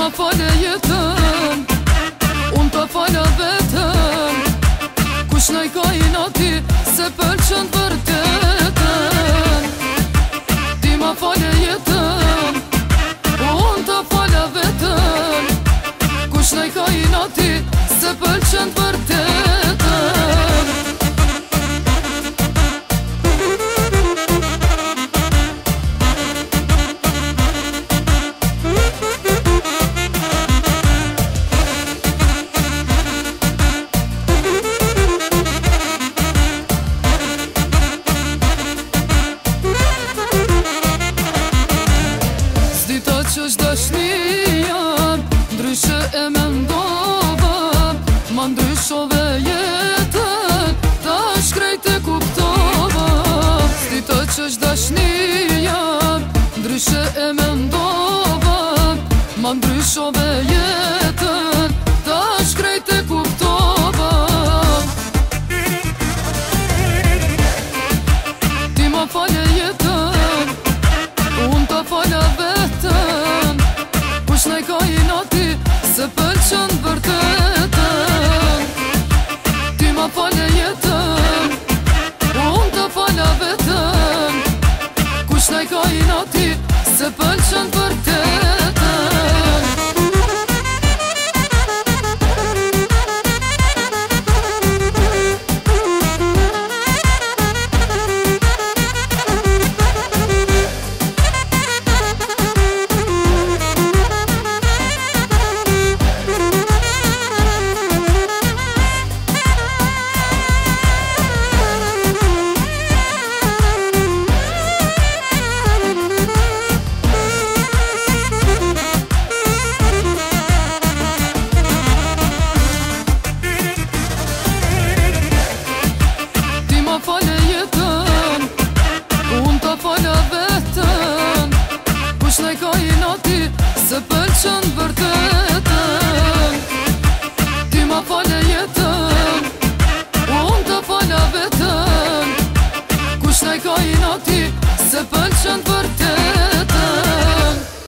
ma fale jetën, unë të fala vetën. Kush në i ka i nati se pëlqën vërtetën. Ti ma fale jetën, unë të fala vetën. Kush në i ka i nati se pëlqën vërtetën. Qështë dashnia, ndryshe e mendova, ma ndryshove jetën, ta shkrejt e kuptova. S'di të qështë dashnia, ndryshe e mendova, ma ndryshove jetën, ta shkrejt e kuptova. Ti ma fale jetën, unë të fala vetën. Kush në i ka i nati se pëlqën vërtetën. Ti ma fale jetën, unë të fala vetën. Kush në i ka i nati se pëlqën vërtetën. Fale jetën, unë të fala vetën. Kush në i ka i nati se pëlqën vërtetën. Ti ma fale jetën, unë të fala vetën. Kush në i ka i nati se pëlqën vërtetën.